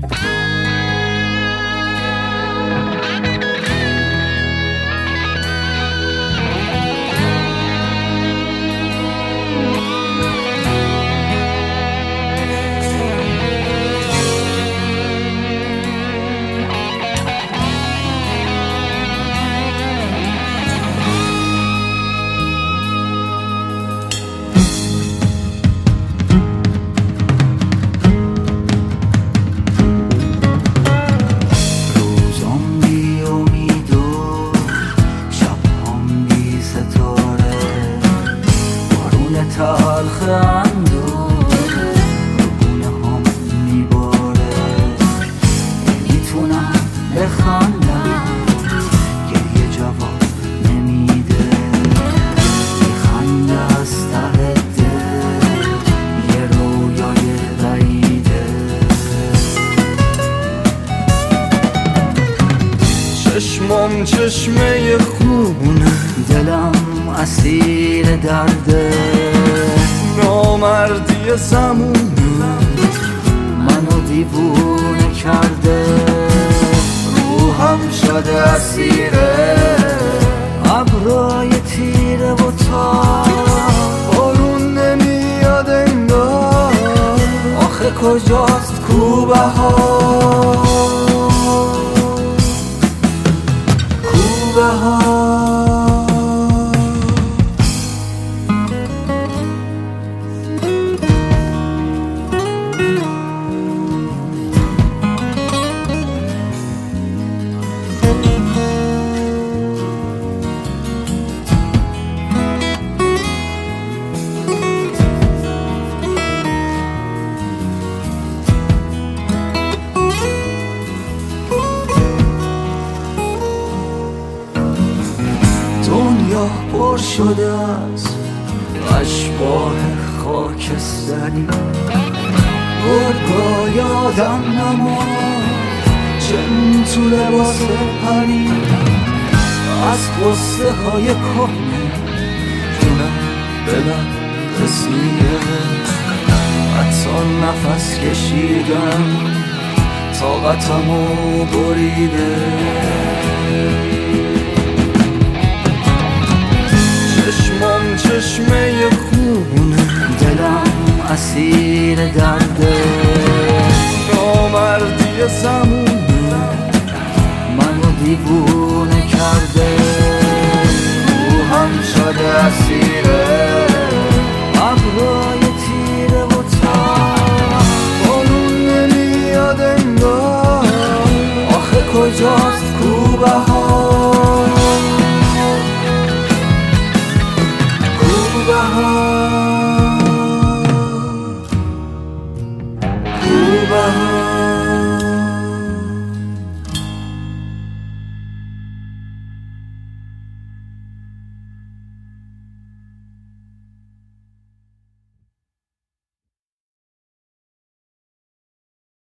تلخ اندوه رو گونه هم میباره، نمیتونم بخندم گریه جواب نمیده، میخنده از ته دل یه رویای بعیده. چشمام چشمه خونه، دلم اسیر درده، نامردی زمونه منو دیوونه کرده، روحم شده اسیره ابرای تیره و تار، بارون نمیاد انگار، آخه کجاست کو بهار، کو بهار. دنیا پر شده از اشباح خاکستری، گرگا یادم نماد چن تو لباس پری، از قصه های کهنه جونم دلم رسیده، حتی نفس کشیدم طاقتمو بریده. چشمام چشمه خونه، دلم اسیر درده، نامردی زمونه منو دیوونه کرده، روحم شده اسیره